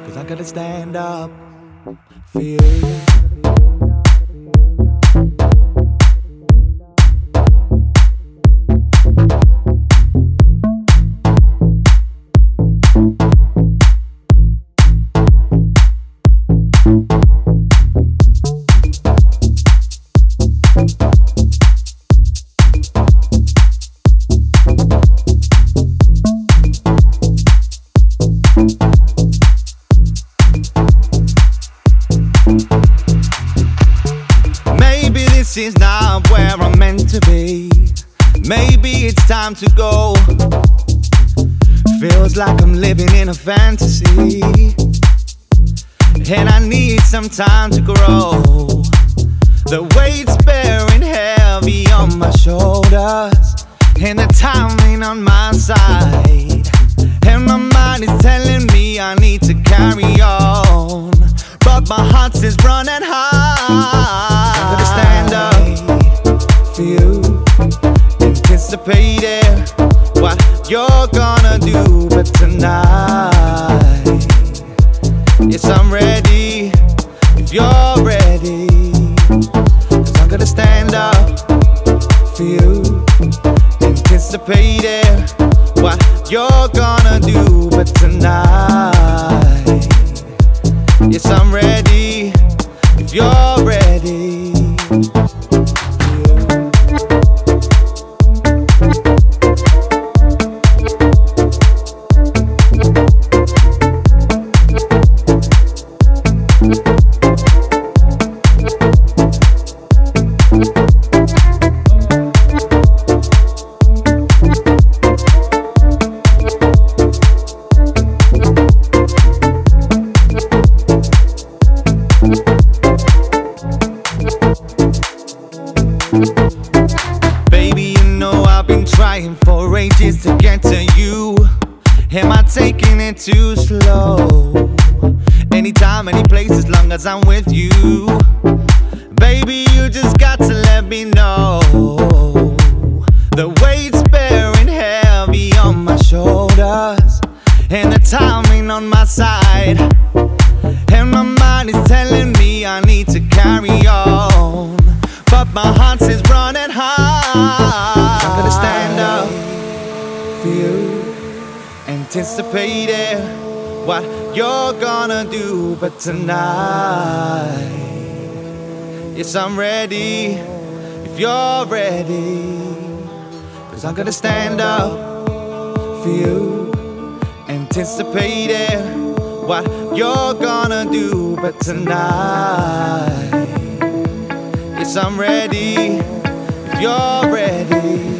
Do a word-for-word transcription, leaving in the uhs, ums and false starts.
'cause I gotta stand up for you. Maybe this is not where I'm meant to be. Maybe it's time to go. Feels like I'm living in a fantasy, and I need some time to grow. The weight's bearing heavy on my shoulders, and the time ain't on my side. And my mind is telling me I need to carry on, but my heart says run and hide. I'm gonna stand up for you, anticipating what you're gonna do. But tonight, yes, I'm ready if you're ready, 'cause I'm gonna stand up for you, anticipating what you're gonna do. But tonight, yes, I'm ready if you're ready. Baby, you know I've been trying for ages to get to you. Am I taking it too slow? Anytime, any place, as long as I'm with you. Baby, you just got to let me know. The weight's bearing heavy on my shoulders, and the timing on my side. And my mind is telling me I need to carry on, but my heart says run and hide. I'm gonna stand up for you, anticipating what you're gonna do. But tonight, yes, I'm ready if you're ready, 'cause I'm gonna stand up for you, anticipating what you're gonna do. But tonight, yes, I'm ready if you're ready.